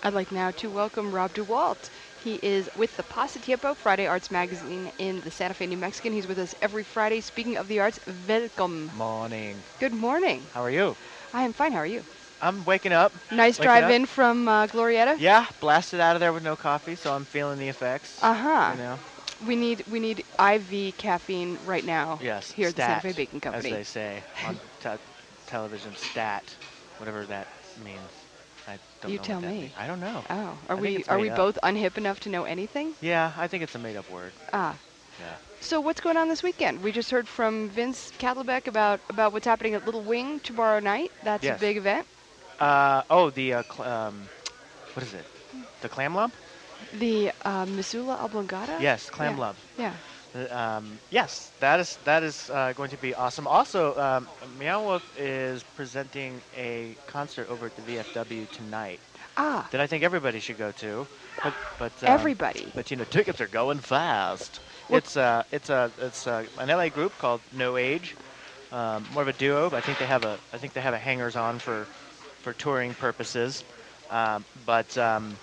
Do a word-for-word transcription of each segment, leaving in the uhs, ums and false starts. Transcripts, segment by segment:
I'd like now to welcome Rob DeWalt. He is with the Pasatiempo Friday Arts Magazine in the Santa Fe, New Mexican. He's with us every Friday. Speaking of the arts, welcome. Morning. Good morning. How are you? I am fine. How are you? I'm waking up. Nice Waking drive up. in from uh, Glorieta? Yeah, blasted out of there with no coffee, so I'm feeling the effects. Uh-huh. You know. We need we need I V caffeine right now Yes. here at the Santa Stat, Fe Baking as Company. they say on te- television. Stat, whatever that means. I don't You know tell what that me. means. I don't know. Oh, are I think we it's are made we up. both unhip enough to know anything? Yeah, I think it's a made-up word. Ah. Yeah. So what's going on this weekend? We just heard from Vince Candlebeck about about what's happening at Little Wing tomorrow night. That's a Yes. big event. Uh oh, the uh, cl- um, what is it? The clam lump? The uh, Missoula Oblongata? Yes, clam Yeah. lump. Yeah. Uh, Um, yes, that is that is uh, going to be awesome. Also, um, Meow Wolf is presenting a concert over at the V F W tonight Ah, that I think everybody should go to. But but um, everybody. but you know, tickets are going fast. What? It's uh it's a it's uh an L A group called No Age, um, more of a duo. But I think they have a I think they have a hangers on for for touring purposes. Um, but um,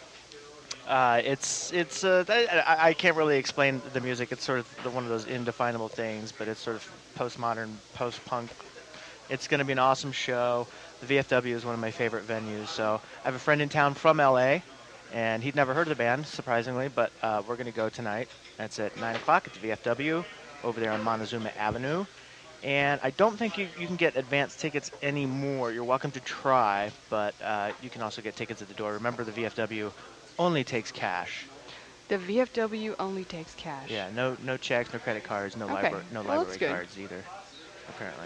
uh, it's it's uh, I, I can't really explain the music. It's sort of the, one of those indefinable things, but it's sort of postmodern, post-punk. It's going to be an awesome show. The V F W is one of my favorite venues. So I have a friend in town from L A, and he'd never heard of the band, surprisingly, but uh, we're going to go tonight. That's at nine o'clock at the V F W over there on Montezuma Avenue. And I don't think you, you can get advance tickets anymore. You're welcome to try, but uh, you can also get tickets at the door. Remember, the V F W only takes cash. The V F W only takes cash. Yeah, no no checks, no credit cards, no Okay. library no Well, that's library good. cards either, apparently.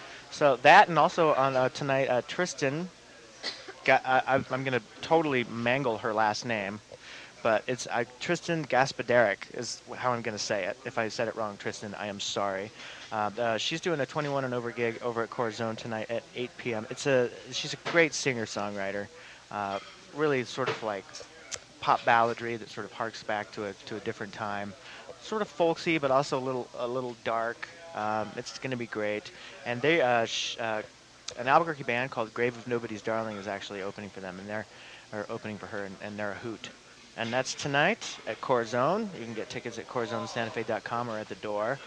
So that, and also on uh, tonight, uh, Tristan. Got, I, I- I'm gonna totally mangle her last name, but it's uh, Tristan Gaspaderic is how I'm gonna say it. If I said it wrong, Tristan, I am sorry. Uh, uh, she's doing a twenty-one and over gig over at Corazon tonight at eight p.m. It's a she's a great singer-songwriter, uh, really sort of like pop balladry that sort of harks back to a to a different time, sort of folksy but also a little a little dark. Um, it's going to be great, and they uh, sh- uh, an Albuquerque band called Grave of Nobody's Darling is actually opening for them, and they're are opening for her, and, and they're a hoot. And that's tonight at Corazon. You can get tickets at corazon santa fe dot com or at the door.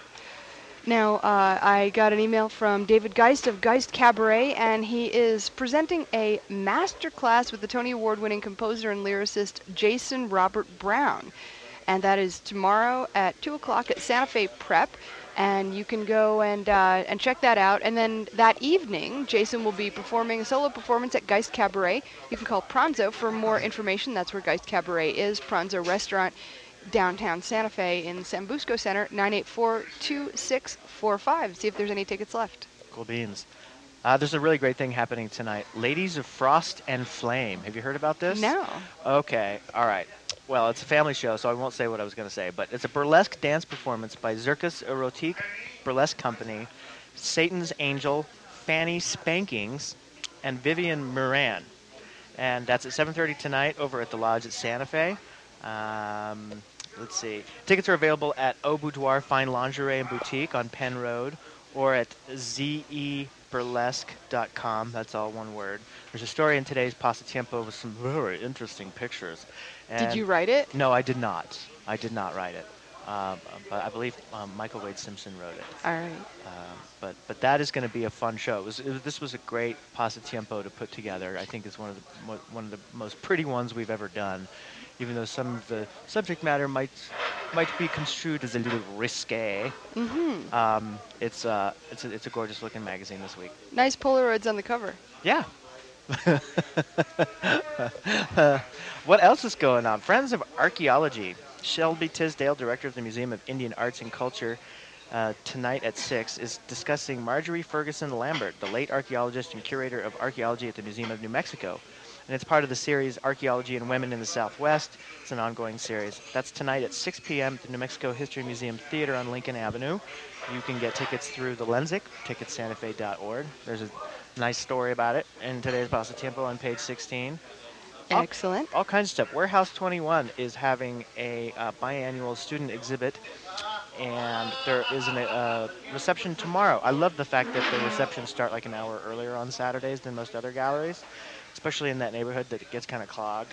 Now, uh, I got an email from David Geist of Geist Cabaret, and he is presenting a master class with the Tony Award-winning composer and lyricist Jason Robert Brown. And that is tomorrow at two o'clock at Santa Fe Prep. And you can go and uh, and check that out. And then that evening, Jason will be performing a solo performance at Geist Cabaret. You can call Pranzo for more information. That's where Geist Cabaret is, Pranzo Restaurant, downtown Santa Fe in Sambusco Center, nine eight four, two six four five. See if there's any tickets left. Cool beans. Uh, there's a really great thing happening tonight. Ladies of Frost and Flame. Have you heard about this? No. Okay. All right. Well, it's a family show, so I won't say what I was going to say, but it's a burlesque dance performance by Zirkus Erotique Burlesque Company, Satan's Angel, Fanny Spankings, and Vivian Moran. And that's at seven thirty tonight over at the Lodge at Santa Fe. Um, let's see. Tickets are available at Au Boudoir Fine Lingerie and Boutique on Penn Road or at z e burlesque dot com. That's all one word. There's a story in today's Pasatiempo with some very interesting pictures. Did And you write it? No, I did not. I did not write it. Um, but I believe um, Michael Wade Simpson wrote it. All right. Um, but but that is going to be a fun show. It was, it was, this was a great pasatiempo to put together. I think it's one of the mo- one of the most pretty ones we've ever done, even though some of the subject matter might might be construed as a little risque. Mm-hmm. Um, it's uh it's a, it's a gorgeous looking magazine this week. Nice Polaroids on the cover. Yeah. What else is going on? Friends of Archaeology. Shelby Tisdale, director of the Museum of Indian Arts and Culture, uh, tonight at six, is discussing Marjorie Ferguson Lambert, the late archaeologist and curator of archaeology at the Museum of New Mexico. And it's part of the series Archaeology and Women in the Southwest. It's an ongoing series. That's tonight at six p.m. at the New Mexico History Museum Theater on Lincoln Avenue. You can get tickets through the Lensic, tickets santa fe dot org. There's a nice story about it in today's Pasatiempo on page sixteen. All- Excellent. All kinds of stuff. Warehouse twenty-one is having a uh, biannual student exhibit, and there is a uh, reception tomorrow. I love the fact that the receptions start like an hour earlier on Saturdays than most other galleries, especially in that neighborhood that it gets kind of clogged.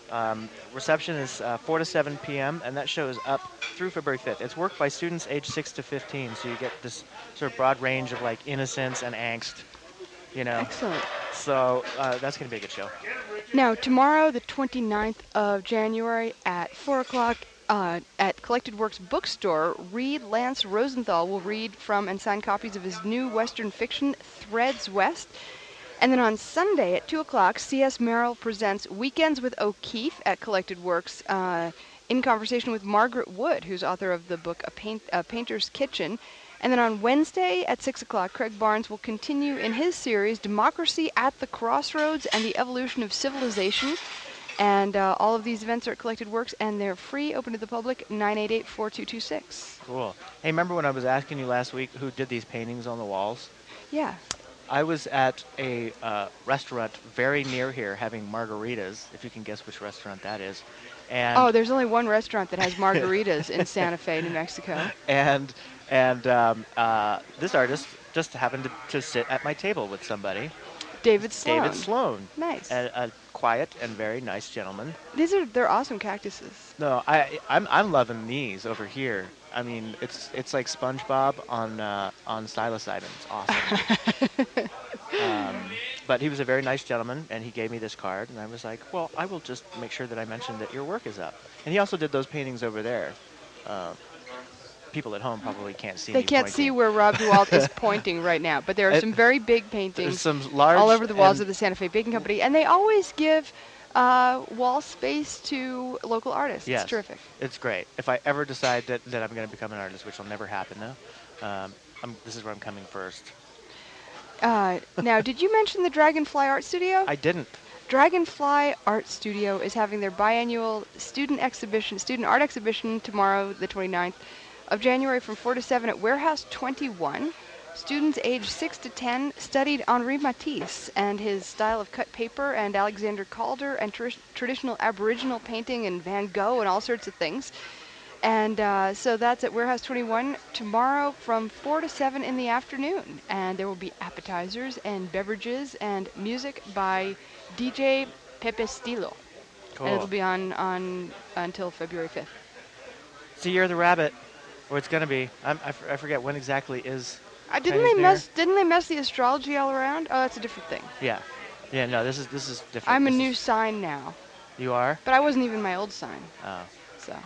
Um, reception is uh, four to seven p m and that show is up through February fifth. It's worked by students age six to fifteen, so you get this sort of broad range of like innocence and angst, you know. Excellent. So uh, that's going to be a good show. Now, tomorrow, the twenty-ninth of January at four o'clock uh, at Collected Works Bookstore, Reed Lance Rosenthal will read from and sign copies of his new Western fiction, Threads West. And then on Sunday at two o'clock, C S. Merrill presents Weekends with O'Keefe at Collected Works uh, in conversation with Margaret Wood, who's author of the book A, Paint, A Painter's Kitchen. And then on Wednesday at six o'clock, Craig Barnes will continue in his series, Democracy at the Crossroads and the Evolution of Civilization. And uh, all of these events are at Collected Works, and they're free, open to the public, nine eight eight, four two two six. Cool. Hey, remember when I was asking you last week who did these paintings on the walls? Yeah. I was at a uh, restaurant very near here having margaritas, if you can guess which restaurant that is. And Oh, there's only one restaurant that has margaritas in Santa Fe, New Mexico. And and um, uh, this artist just happened to, to sit at my table with somebody. David Sloan. David Sloan. Nice. A, a quiet and very nice gentleman. These are, they're awesome cactuses. No, I, I'm, I'm loving these over here. I mean, it's it's like SpongeBob on uh, on psilocybin. It's awesome. um, but he was a very nice gentleman, and he gave me this card, and I was like, well, I will just make sure that I mention that your work is up. And he also did those paintings over there. Uh, people at home probably can't see They me can't pointing. see where Rob Duwalt is pointing right now, but there are It- some very big There's paintings some large all over the walls and- of the Santa Fe Baking Company, and they always give uh, wall space to local artists. Yes, It's terrific. it's great. If I ever decide that, that I'm going to become an artist, which will never happen though, um, I'm, this is where I'm coming first. Uh, now, did you mention the Dragonfly Art Studio? I didn't. Dragonfly Art Studio is having their biannual student exhibition, student art exhibition tomorrow, the twenty-ninth of January from four to seven at Warehouse twenty-one. Students aged six to ten studied Henri Matisse and his style of cut paper and Alexander Calder and tr- traditional Aboriginal painting and Van Gogh and all sorts of things. And uh, so that's at Warehouse twenty-one tomorrow from four to seven in the afternoon. And there will be appetizers and beverages and music by D J Pepe Stilo. Cool. And it'll be on, on until February fifth. It's the Year of the Rabbit, or it's going to be. I'm, I, f- I forget when exactly is. Uh, didn't Chinese they New mess? Didn't they mess the astrology all around? Oh, that's a different thing. Year. Yeah. Yeah, no, this is this is different. I'm a This new is- sign now, You are? but I wasn't even my old sign. Oh.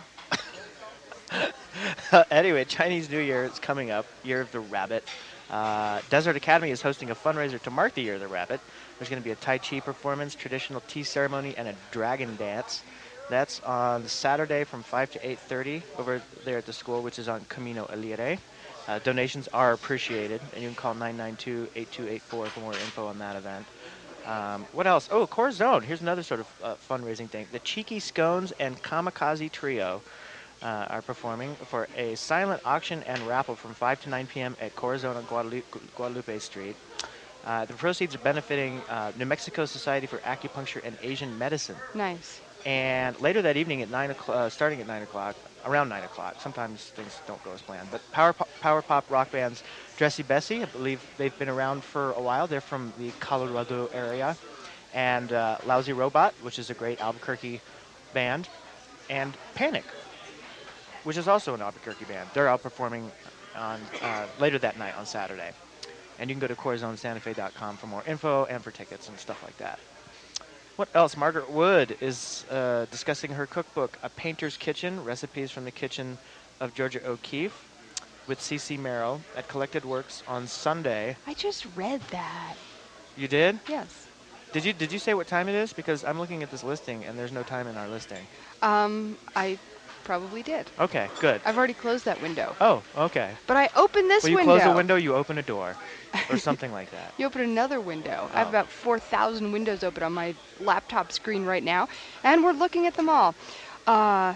So Anyway, Chinese New Year is coming up, Year of the Rabbit. Uh, Desert Academy is hosting a fundraiser to mark the Year of the Rabbit. There's going to be a Tai Chi performance, traditional tea ceremony, and a dragon dance. That's on Saturday from five to eight thirty over there at the school, which is on Camino Elire. Uh, donations are appreciated, and you can call nine nine two, eight two eight four for more info on that event. Um, what else? Oh, Core Zone. Here's another sort of uh, fundraising thing. The Cheeky Scones and Kamikaze Trio uh, are performing for a silent auction and raffle from five to nine p m at Core Zone on Guadalupe, Guadalupe Street. Uh, the proceeds are benefiting uh, New Mexico Society for Acupuncture and Asian Medicine. nice. And later that evening at nine o'clock, uh, starting at nine o'clock, around nine o'clock, sometimes things don't go as planned, but power pop, power pop rock bands Dressy Bessie, I believe they've been around for a while. They're from the Colorado area. And uh, Lousy Robot, which is a great Albuquerque band. And Panic, which is also an Albuquerque band. They're out performing on uh, later that night on Saturday. And you can go to corazon santa fe dot com for more info and for tickets and stuff like that. What else? Margaret Wood is uh, discussing her cookbook, A Painter's Kitchen, Recipes from the Kitchen of Georgia O'Keeffe, with C C Merrill at Collected Works on Sunday. I just read that. You did? Yes. Did you Did you say what time it is? Because I'm looking at this listing, and there's no time in our listing. Um, I probably did. Okay, good. I've already closed that window. Oh, okay. But I opened this When you window. close a window, you open a door, or something like that. You open another window. I have Oh. about four thousand windows open on my laptop screen right now, and we're looking at them all. Uh,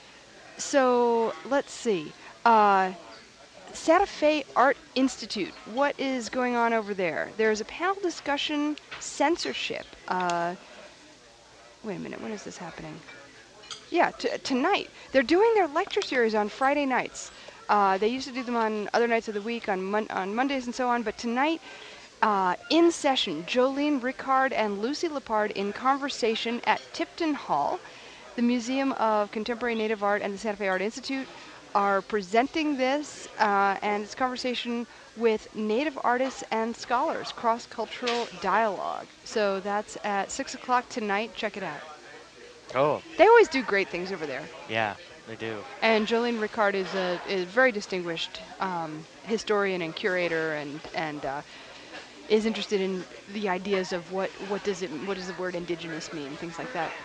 so let's see. Uh, Santa Fe Art Institute. What is going on over there? There's a panel discussion, censorship. Uh, wait a minute. When is this happening? Yeah, t- tonight. They're doing their lecture series on Friday nights. Uh, they used to do them on other nights of the week, on mon- on Mondays and so on. But tonight, Uh, in session, Jolene Ricard and Lucy Lepard in conversation at Tipton Hall. The Museum of Contemporary Native Art and the Santa Fe Art Institute are presenting this, uh, and it's conversation with Native artists and scholars, cross-cultural dialogue. So that's at six o'clock tonight. Check it out. Oh, They always do great things over there. yeah, they do. And Jolene Ricard is a is very distinguished um, historian and curator, and and uh, is interested in the ideas of what what does it what does the word indigenous mean, things like that.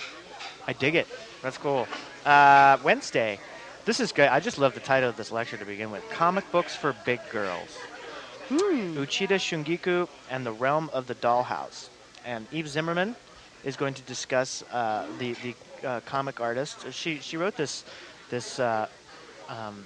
I dig it. That's cool. Uh, Wednesday. This is good. I just love the title of this lecture to begin with. Comic Books for Big Girls. Hmm. Uchida Shungiku and the Realm of the Dollhouse. And Eve Zimmerman is going to discuss uh, the the uh, comic artist. She she wrote this this uh, um,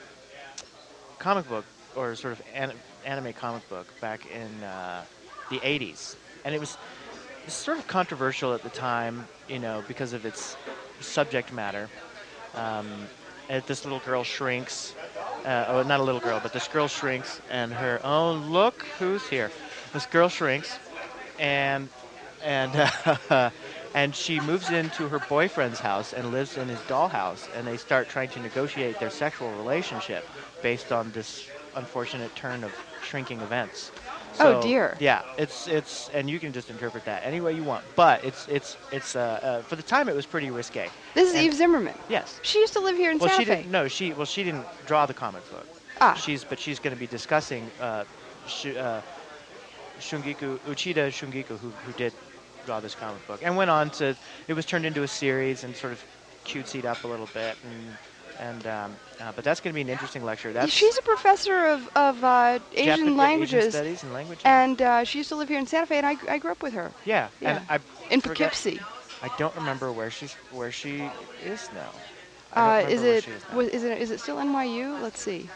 comic book, or sort of an, anime comic book, back in uh, the eighties, and it was sort of controversial at the time, you know, because of its subject matter. Um, and this little girl shrinks. Uh, oh, not a little girl, but this girl shrinks, and her oh look who's here. This girl shrinks, and and uh, and she moves into her boyfriend's house and lives in his dollhouse, and they start trying to negotiate their sexual relationship based on this unfortunate turn of shrinking events. Oh, So, dear. Yeah, it's it's and you can just interpret that any way you want, but it's it's it's uh, uh, for the time it was pretty risque. This is And- Eve Zimmerman. Yes. She used to live here in Well, Santa she Fe. didn't. No, she well she didn't draw the comic book. Ah. She's but she's going to be discussing uh, Sh- uh, Shungiku Uchida Shungiku, who who did draw this comic book, and went on to. It was turned into a series and sort of cutesied up a little bit, and and um, uh, but that's going to be an interesting lecture. That's She's a professor of, of uh, Asian Japan- languages, Asian studies and language. and uh, she used to live here in Santa Fe, and I, I grew up with her yeah, yeah. and I in forget- Poughkeepsie. I don't remember where she's where she is now. I don't Uh, remember is where it she is now. was, is it is it still N Y U? Let's see.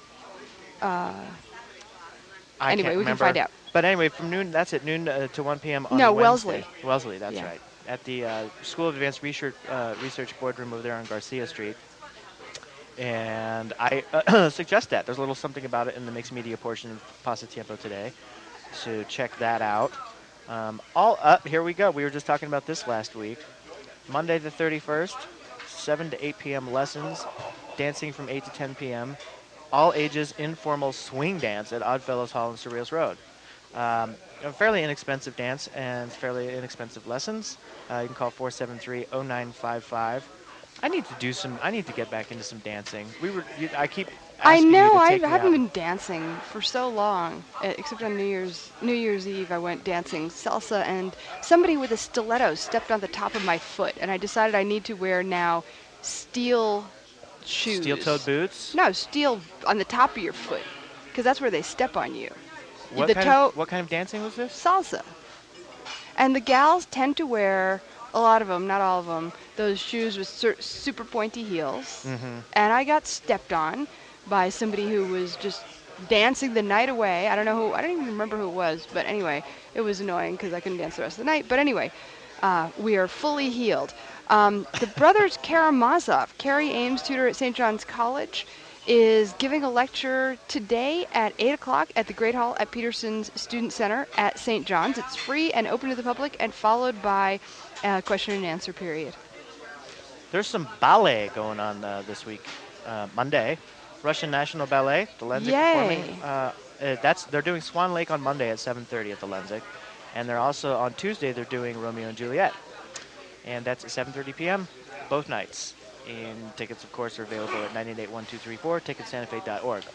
Uh, I anyway, can't we can remember. find out. But anyway, from noon, that's at noon uh, to one p.m. on No, Wednesday. Wellesley. Wellesley, that's Yeah. right. At the uh, School of Advanced Research, uh, Research Boardroom over there on Garcia Street. And I uh, suggest that. There's a little something about it in the mixed media portion of Pasatiempo today. So check that out. Um, all up, here we go. We were just talking about this last week. Monday the thirty-first, seven to eight p.m. lessons, dancing from eight to ten p.m., all ages informal swing dance at Oddfellows Hall on Surreals Road. Um, a fairly inexpensive dance and fairly inexpensive lessons. Uh, you can call four seven three, oh nine five five. I need to do some, I need to get back into some dancing. We were, you, I keep I asking know you to I take me haven't out. been dancing for so long, uh, except on New Year's New Year's Eve. I went dancing salsa, and somebody with a stiletto stepped on the top of my foot, and I decided I need to wear now steel shoes. Steel-toed boots? No, steel on the top of your foot, because that's where they step on you. What the kind, toe of, what kind of dancing was this? salsa. And the gals tend to wear, a lot of them, not all of them, those shoes with sur- super pointy heels. Mm-hmm. And I got stepped on by somebody who was just dancing the night away. I don't know who, I don't even remember who it was, but anyway, it was annoying because I couldn't dance the rest of the night. But anyway, uh, we are fully healed. Um, the brothers Karamazov, Carrie Ames, tutor at Saint John's College, is giving a lecture today at eight o'clock at the Great Hall at Peterson's Student Center at Saint John's. It's free and open to the public, and followed by a question and answer period. There's some ballet going on uh, this week, uh, Monday. Russian National Ballet, the Lenzik Yay. performing. Uh, uh, that's they're doing Swan Lake on Monday at seven thirty at the Lenzik, and they're also on Tuesday they're doing Romeo and Juliet, and that's at seven thirty p.m. both nights. And tickets, of course, are available at nine eight eight, one two three four, ticket santa fe dot org.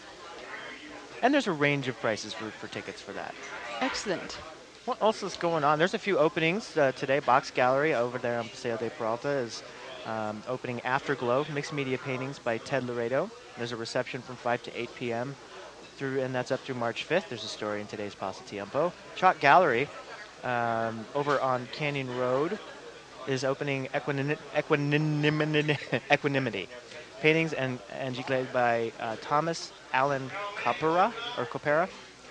And there's a range of prices for, for tickets for that. Excellent. What else is going on? There's a few openings uh, today. Box Gallery over there on Paseo de Peralta is um, opening Afterglow, mixed media paintings by Ted Laredo. There's a reception from five to eight p.m. through, and that's up through March fifth. There's a story in today's Pasatiempo. Chalk Gallery um, over on Canyon Road is opening Equanin- Equanimity, Equanimity. Paintings and Angique by uh, Thomas Allen Copera, or Copera.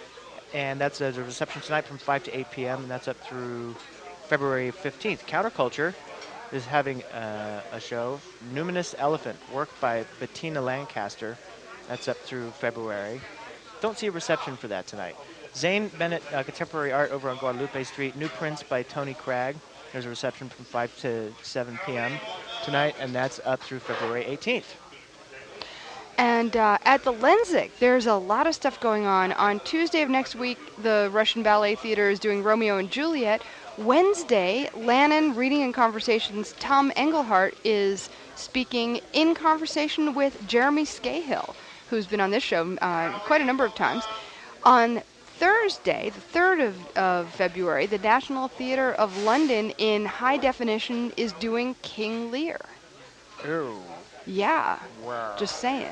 And that's a reception tonight from five to eight p.m., and that's up through February fifteenth. Counterculture is having uh, a show, Numinous Elephant, work by Bettina Lancaster. That's up through February. Don't see a reception for that tonight. Zane Bennett uh, Contemporary Art over on Guadalupe Street. New prints by Tony Cragg. There's a reception from five to seven p.m. tonight, and that's up through February eighteenth. And uh, at the Lensic, there's a lot of stuff going on. On Tuesday of next week, the Russian Ballet Theater is doing Romeo and Juliet. Wednesday, Lannan Reading and Conversations, Tom Engelhart is speaking in conversation with Jeremy Scahill, who's been on this show uh, quite a number of times. On Thursday, the third of, of February, the National Theatre of London in high definition is doing King Lear. Ew. Yeah, Wow. just saying.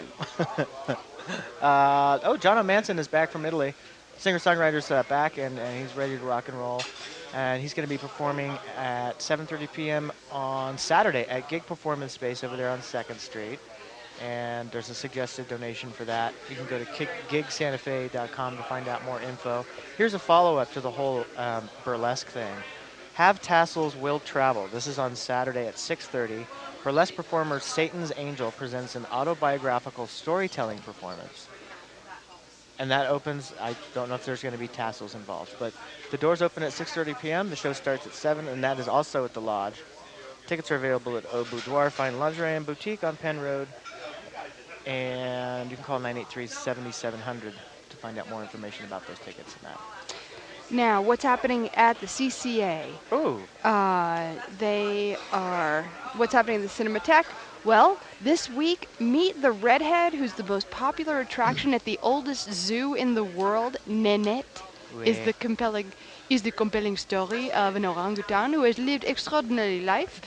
uh, oh, John O'Manson is back from Italy. Singer-songwriter's uh, back, and, and he's ready to rock and roll. And he's going to be performing at seven thirty p.m. on Saturday at Gig Performance Space over there on second Street. And there's a suggested donation for that. You can go to gig santa fe dot com to find out more info. Here's a follow-up to the whole um, burlesque thing. Have Tassels Will Travel. This is on Saturday at six thirty. Burlesque performer Satan's Angel presents an autobiographical storytelling performance. And that opens, I don't know if there's going to be tassels involved, but the doors open at six thirty p.m. The show starts at seven, and that is also at the Lodge. Tickets are available at Au Boudoir Fine Lingerie and Boutique on Penn Road. And you can call nine eight three, seven seven zero zero to find out more information about those tickets and that. Now, what's happening at the C C A? Oh. Uh, they are, what's happening at the Cinematheque? Well, this week, meet the redhead who's the most popular attraction at the oldest zoo in the world, Nenette, Oui. is the compelling is the compelling story of an orangutan who has lived extraordinary life.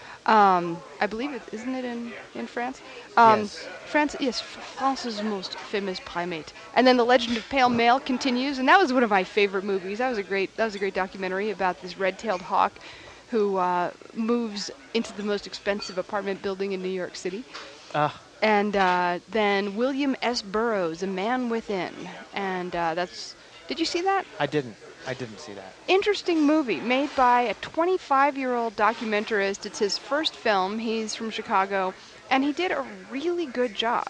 Um, I believe it, isn't it in, in France? Um, Yes. France, yes, France's most famous primate. And then The Legend of Pale Male continues, and that was one of my favorite movies. That was a great, that was a great documentary about this red-tailed hawk who uh, moves into the most expensive apartment building in New York City. Uh, And uh, then William S. Burroughs, A Man Within, and uh, that's. Did you see that? I didn't. I didn't see that. Interesting movie made by a twenty-five-year-old documentarist. It's his first film. He's from Chicago, and he did a really good job.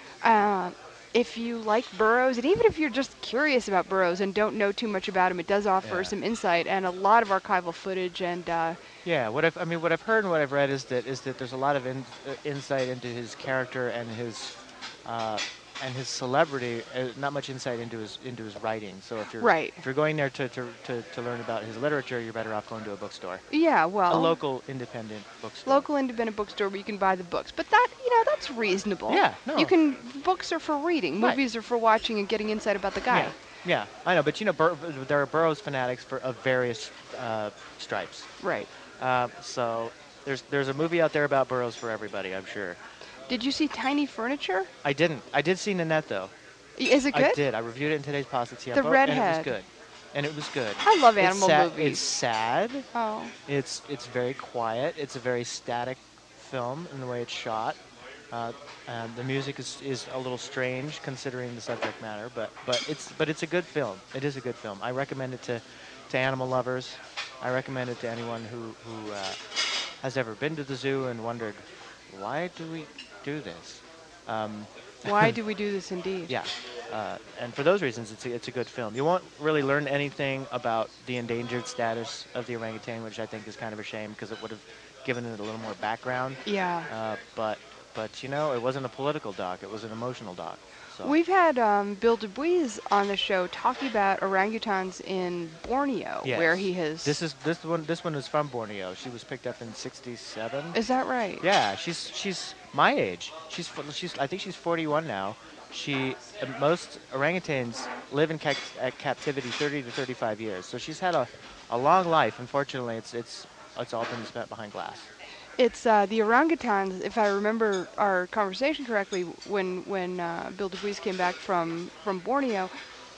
Uh, if you like Burroughs, and even if you're just curious about Burroughs and don't know too much about him, it does offer Yeah. some insight and a lot of archival footage. And uh, Yeah, what I've, I mean, what I've heard and what I've read is that is that there's a lot of in, uh, insight into his character and his uh, and his celebrity. Uh, not much insight into his into his writing. So if you're Right. if you're going there to, to, to, to learn about his literature, you're better off going to a bookstore, yeah, well, a local independent bookstore. local independent bookstore where you can buy the books. But that, you know, that's reasonable. Yeah, no. You can. Books are for reading. Right. Movies are for watching and getting insight about the guy. Yeah, yeah, I know, but you know, Bur- there are Burroughs fanatics for of various uh, stripes. Right. Uh, so there's there's a movie out there about Burroughs for everybody, I'm sure. Did you see Tiny Furniture? I didn't. I did see Nanette though. Y- Is it good? I did. I reviewed it in today's Pasta The Tiempo, and it redhead. was good. And it was good. I love It's animal sad- movies. It's sad. Oh. It's it's very quiet. It's a very static film in the way it's shot. Uh, and the music is, is a little strange considering the subject matter, but but it's but it's a good film. It is a good film. I recommend it to, to animal lovers. I recommend it to anyone who who uh, has ever been to the zoo and wondered, why do we do this? Um, Why do we do this indeed? Yeah, uh, and for those reasons, it's a, it's a good film. You won't really learn anything about the endangered status of the orangutan, which I think is kind of a shame because it would have given it a little more background. Yeah. Uh, but but you know, it wasn't a political doc; it was an emotional doc. So We've had um, Bill Dubuis on the show talking about orangutans in Borneo, yes. where he has. This is this one. This one is from Borneo. She was picked up in sixty-seven. Is that right? Yeah, she's she's my age. She's f- she's I think she's forty-one now. She uh, most orangutans live in ca- at captivity thirty to thirty-five years. So she's had a, a long life. Unfortunately, it's it's it's all been spent behind glass. It's uh, the orangutans, if I remember our conversation correctly, when when uh, Bill Dubuis came back from, from Borneo,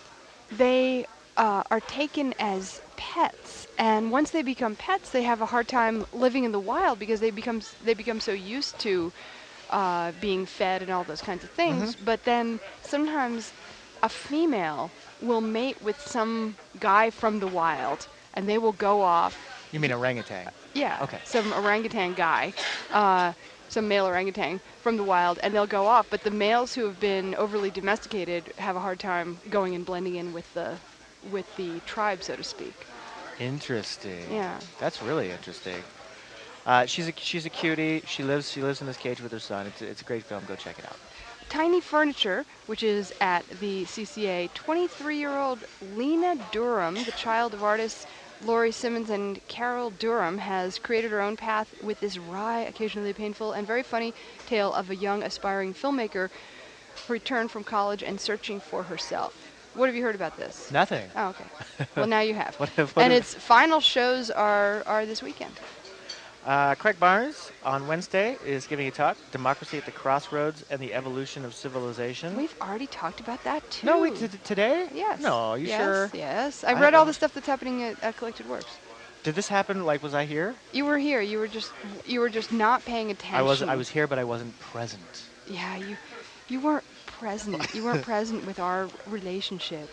they uh, are taken as pets, and once they become pets, they have a hard time living in the wild because they become s- they become so used to uh, being fed and all those kinds of things. But then sometimes a female will mate with some guy from the wild, and they will go off. You mean orangutan? Yeah. Okay. Some orangutan guy, uh, some male orangutan from the wild, and they'll go off. But the males who have been overly domesticated have a hard time going and blending in with the with the tribe, so to speak. Interesting. Yeah. That's really interesting. Uh, she's a she's a cutie. She lives she lives in this cage with her son. It's a, it's a great film. Go check it out. Tiny Furniture, which is at the C C A, twenty-three-year-old Lena Durham, the child of artists Laurie Simmons and Carol Durham, has created her own path with this wry, occasionally painful, and very funny tale of a young aspiring filmmaker who returned from college and searching for herself. What have you heard about this? Nothing. Oh, okay. Well, now you have. What have- what and have- its final shows are, are this weekend. Uh, Craig Barnes on Wednesday is giving a talk, Democracy at the Crossroads and the Evolution of Civilization. We've already talked about that, too. No, wait, t- today? Yes. No, you yes, sure? Yes, I I- read all the stuff that's happening at, at Collected Works. Did this happen, like, was I here? You were here. You were just you were just not paying attention. I was I was here, but I wasn't present. Yeah, you you weren't present. You weren't present with our relationship.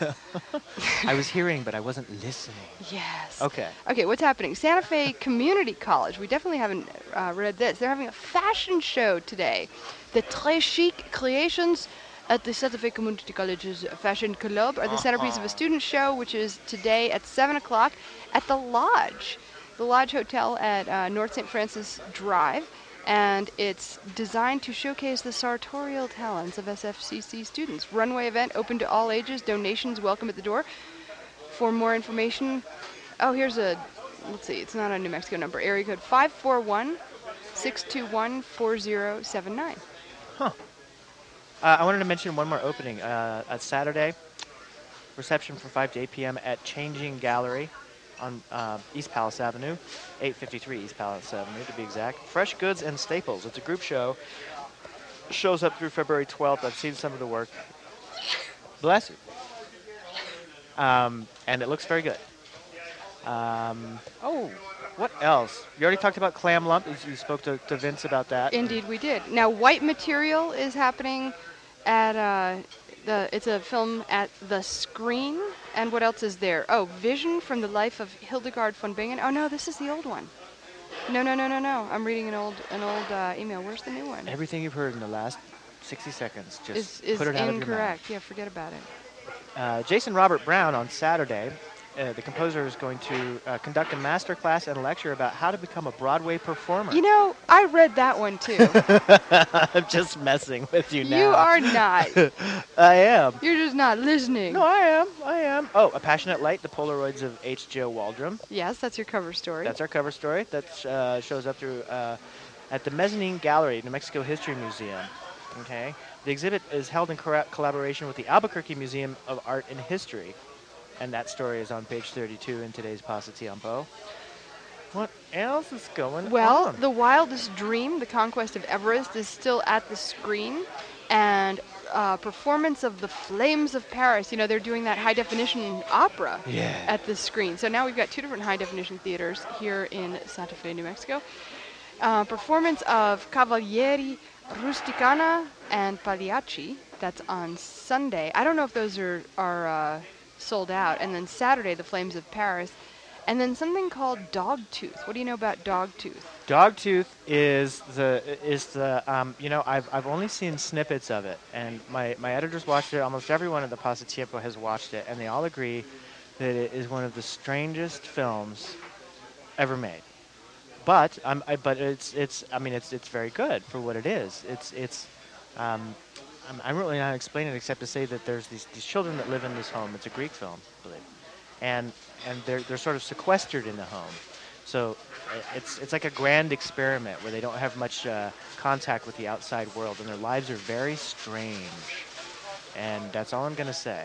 I was hearing, but I wasn't listening. Yes. Okay. Okay, what's happening? Santa Fe Community College. We definitely haven't uh, read this. They're having a fashion show today. The Très Chic Creations at the Santa Fe Community College's Fashion Club are the centerpiece of a student show, which is today at seven o'clock at the Lodge, the Lodge Hotel at uh, North Saint Francis Drive. And it's designed to showcase the sartorial talents of S F C C students. Runway event open to all ages. Donations welcome at the door. For more information, oh, here's a, let's see, it's not a New Mexico number. Area code five four one, six two one, four zero seven nine. Huh. Uh, I wanted to mention one more opening. Uh, at Saturday, reception from five to eight p.m. at Changing Gallery on uh, East Palace Avenue, eight fifty-three East Palace Avenue to be exact. Fresh Goods and Staples. It's a group show. Shows up through February twelfth. I've seen some of the work. Bless you. Um, and it looks very good. Um, oh, what else? You already talked about Clam Lump. You- You spoke to, to Vince about that. Indeed, we did. Now, White Material is happening at uh, the. It's a film at the Screen. And what else is there? Oh, Vision from the Life of Hildegard von Bingen. Oh no, this is the old one. No, no, no, no, no. I'm reading an old an old uh, email. Where's the new one? Everything you've heard in the last sixty seconds, just Is is put it out of your mouth. incorrect. Yeah, forget about it. Uh, Jason Robert Brown on Saturday, uh, the composer is going to uh, conduct a master class and a lecture about how to become a Broadway performer. You know, I read that one too. I'm just messing with you now. You are not. I am. You're just not listening. No, I am. I am. Oh, A Passionate Light, the Polaroids of H. Joe Waldron. Yes, that's your cover story. That's our cover story. That uh, shows up through uh, at the Mezzanine Gallery, New Mexico History Museum. Okay. The exhibit is held in cora- collaboration with the Albuquerque Museum of Art and History. And that story is on page thirty-two in today's Pasa Tiempo. What else is going Well, on? The Wildest Dream, The Conquest of Everest, is still at the Screen. And uh, performance of The Flames of Paris. You know, they're doing that high-definition opera Yeah. at the Screen. So now we've got two different high-definition theaters here in Santa Fe, New Mexico. Uh, performance of Cavalieri Rusticana and Pagliacci. That's on Sunday. I don't know if those are, are uh, sold out. And then Saturday, The Flames of Paris. And then something called Dogtooth. What do you know about Dogtooth? Dogtooth is the is the um, you know I've I've only seen snippets of it, and my, my editors watched it. Almost everyone at the Pasa Tiempo has watched it, and they all agree that it is one of the strangest films ever made. But um, I, but it's it's I mean it's it's very good for what it is. It's it's um, I'm, I'm really not explaining it except to say that there's these these children that live in this home. It's a Greek film, I believe, and and they're they're sort of sequestered in the home. So it's it's like a grand experiment where they don't have much uh, contact with the outside world, and their lives are very strange. And that's all I'm gonna say.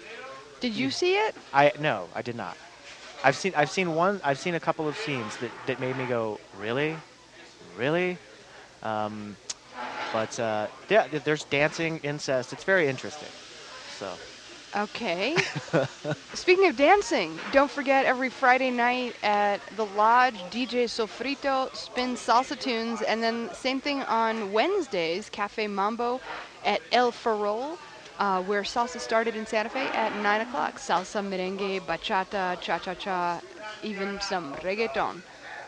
Did you see it? I no, I did not. I've seen I've seen one I've seen a couple of scenes that, that made me go, really, really, um, but uh, yeah, there's dancing, incest. It's very interesting. So. Okay. Speaking of dancing, don't forget every Friday night at the Lodge, D J Sofrito spins salsa tunes, and then same thing on Wednesdays, Cafe Mambo at El Farol, uh, where salsa started in Santa Fe at nine o'clock. Salsa, merengue, bachata, cha-cha-cha, even some reggaeton.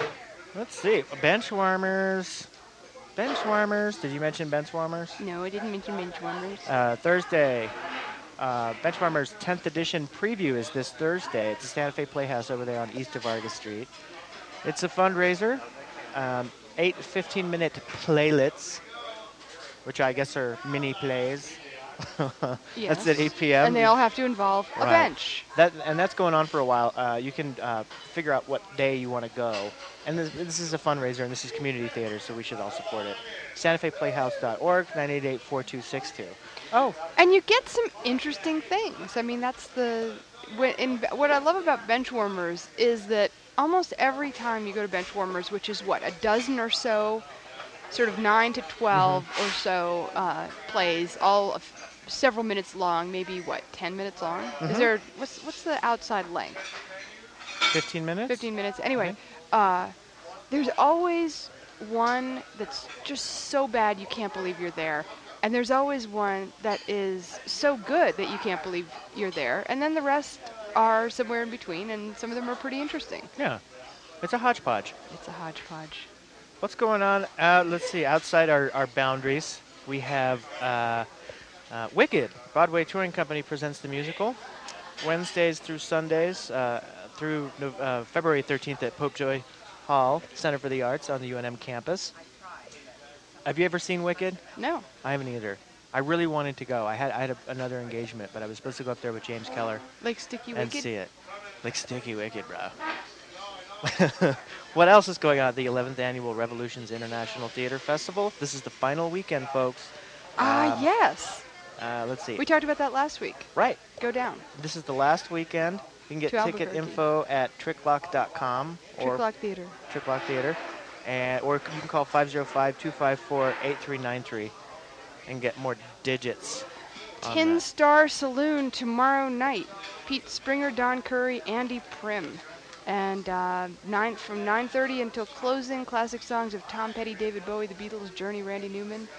Let's see. Benchwarmers. Benchwarmers. Did you mention benchwarmers? No, I didn't mention bench warmers. Uh, Thursday, uh, Benchwarmers tenth edition preview is this Thursday. It's the Santa Fe Playhouse over there on East of Vargas Street. It's a fundraiser. Um, eight fifteen-minute playlets, which I guess are mini plays. Yes. That's at eight p m And they all have to involve a Right. bench. That and that's going on for a while. Uh, you can uh, figure out what day you want to go. And this, this is a fundraiser, and this is community theater, so we should all support it. Santa Fe Playhouse dot org, nine eight eight, four two six two. Oh, And you get some interesting things. I mean, that's the when, in, what I love about Benchwarmers is that almost every time you go to Benchwarmers, which is what, a dozen or so, sort of nine to twelve Mm-hmm. or so uh, plays, all of several minutes long, maybe what, ten minutes long? Mm-hmm. Is there what's what's the outside length? fifteen minutes? fifteen minutes. Anyway, uh, there's always one that's just so bad you can't believe you're there. And there's always one that is so good that you can't believe you're there. And then the rest are somewhere in between, and some of them are pretty interesting. Yeah. It's a hodgepodge. It's a hodgepodge. What's going on? Uh, let's see. Outside our, our boundaries, we have uh, uh, Wicked. Broadway Touring Company presents the musical. Wednesdays through Sundays uh, through no- uh, February thirteenth at Pope Joy Hall, Center for the Arts on the U N M campus. Have you ever seen Wicked? No. I haven't either. I really wanted to go. I had I had a, another engagement, but I was supposed to go up there with James Keller Like Sticky and Wicked? see it. Like Sticky Wicked, bro. What else is going on at the eleventh Annual Revolutions International Theater Festival? This is the final weekend, folks. Ah, Um, yes. Uh, let's see. We talked about that last week. Right. Go down. This is the last weekend. You can get To ticket Albuquerque. info at tricklock dot com or Tricklock Theater. Tricklock Theater. And, or you can call five oh five, two five four, eight three nine three and get more digits. on Tin that. Star Saloon tomorrow night. Pete Springer, Don Curry, Andy Prim. And uh, nine from nine thirty until closing, classic songs of Tom Petty, David Bowie, The Beatles, Journey, Randy Newman,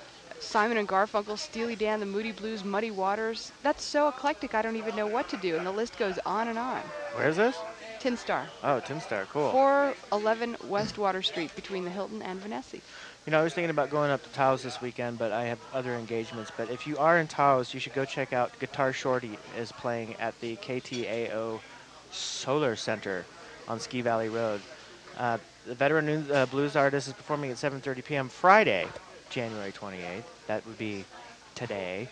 Simon and Garfunkel, Steely Dan, The Moody Blues, Muddy Waters. That's so eclectic, I don't even know what to do. And the list goes on and on. Where is this? Tin Star. Oh, Tin Star. Cool. four eleven West Water Street between the Hilton and Vanessa. You know, I was thinking about going up to Taos this weekend, but I have other engagements. But if you are in Taos, you should go check out Guitar Shorty is playing at the K T A O Solar Center on Ski Valley Road. Uh, the veteran nu- uh, blues artist is performing at seven thirty p m Friday, January twenty-eighth. That would be today.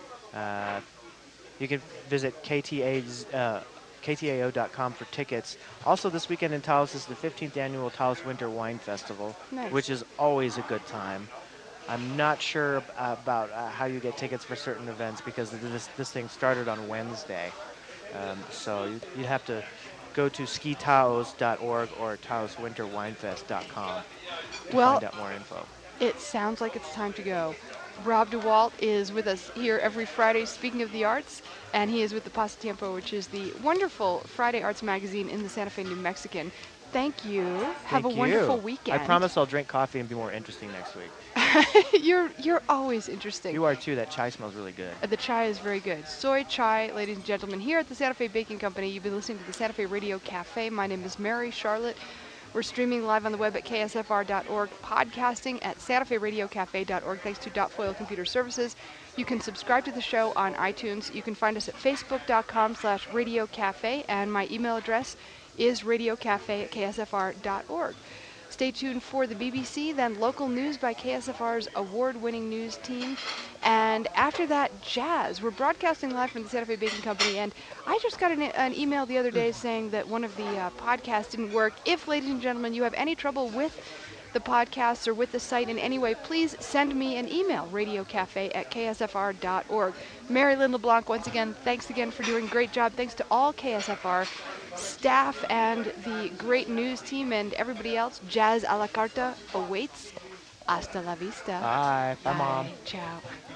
Uh, you can visit K T A's, uh, K T A O dot com for tickets. Also, this weekend in Taos is the fifteenth annual Taos Winter Wine Festival, Nice. which is always a good time. I'm not sure ab- about uh, how you get tickets for certain events because this this thing started on Wednesday. Um, so you, you'd have to go to ski taos dot org or taos winter wine fest dot com to Well, find out more info. it sounds like it's time to go. Rob DeWalt is with us here every Friday, speaking of the arts, and he is with the Pasatiempo, which is the wonderful Friday arts magazine in the Santa Fe New Mexican. Thank you. Have Thank a wonderful you. weekend. I promise I'll drink coffee and be more interesting next week. you're you're always interesting. You are too. That chai smells really good. Uh, The chai is very good. Soy chai, ladies and gentlemen, here at the Santa Fe Baking Company. You've been listening to the Santa Fe Radio Cafe. My name is Mary Charlotte. We're streaming live on the web at K S F R dot org, podcasting at santa fe radio cafe dot org, thanks to Dot Foil Computer Services. You can subscribe to the show on iTunes. You can find us at facebook dot com slash radio cafe, and my email address is radiocafe at K S F R dot org. Stay tuned for the B B C, then local news by K S F R's award-winning news team. And after that, jazz. We're broadcasting live from the Santa Fe Baking Company, and I just got an, an email the other day saying that one of the uh, podcasts didn't work. If, ladies and gentlemen, you have any trouble with the podcasts or with the site in any way, please send me an email, radiocafe at K S F R dot org. Mary Lynn LeBlanc, once again, thanks again for doing a great job. Thanks to all K S F R staff and the great news team and everybody else. Jazz a la carta awaits. Hasta la vista. Bye. Bye, Mom. Ciao.